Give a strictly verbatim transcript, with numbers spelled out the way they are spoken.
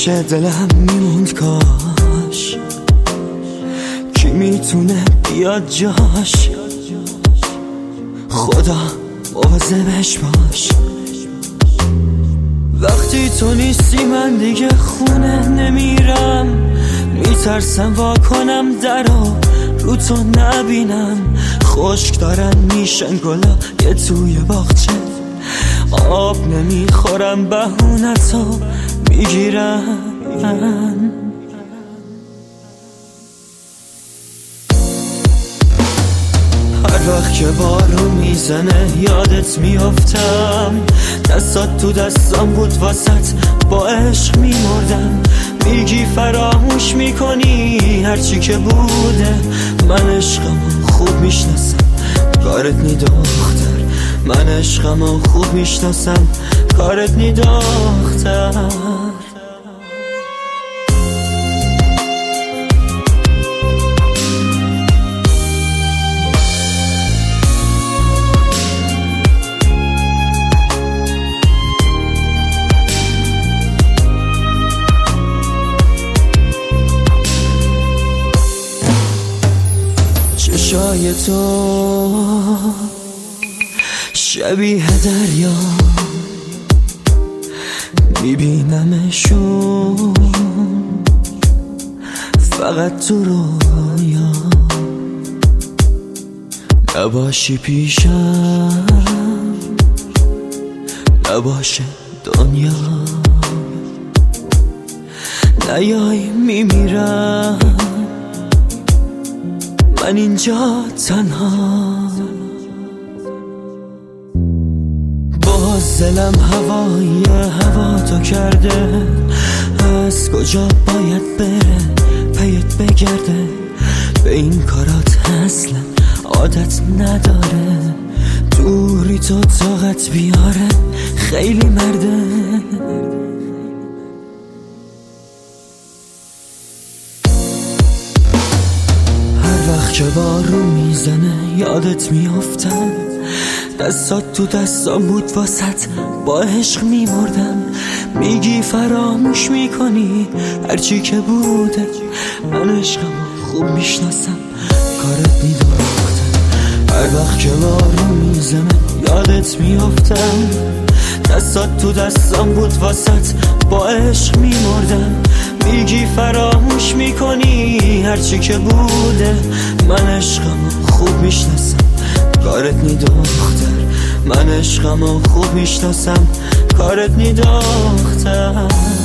همیشه دلم میموند کاش کی میتونه بیاد جاش. خدا مواظبش باش. وقتی تو نیستی من دیگه خونه نمیرم، میترسم وا کنم درو رو تو نبینم. خشک دارن میشن گلا یه توی باغچه، آب نمیخورم بهونتو میگیرم. هر وقت که بارون میزنه یادت میافتم، دستات تو دستام بود واسط با عشق میمردم. میگی فراموش میکنی هرچی که بوده، من عشقمو خوب میشناسم کارت نی دختر. من عشقمو خوب میشناسم کارت نی دختر. چشای تو شبیه دریا، میبینمشون فقط تو رویا. نباشی پیشم نباشه دنیا، نیای میمیرم من اینجا تنها. باز دلم هوایی هوا تو کرده، از کجا باید بره پیت بگرده. به این کارات اصلا عادت نداره، دوری تو طاقت بیاره خیلی مرده. که بارون میزنه یادت میافتم، دستات تو دستام بود واسط با عشق میمردم. میگی فراموش میکنی هرچی که بوده، من عشقمو خوب میشناسم کارت نی دختر. هر وقت که بارون میزنه یادت میافتم، دستات تو دستام بود واسط با عشق میمردم. میگی فراموش میکنی هرچی که بوده، من عشقمو خوب میشناسم کارت نی دختر. من عشقمو خوب میشناسم کارت نی دختر.